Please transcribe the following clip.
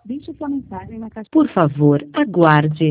Deixe sua mensagem na caixa. Por favor, aguarde.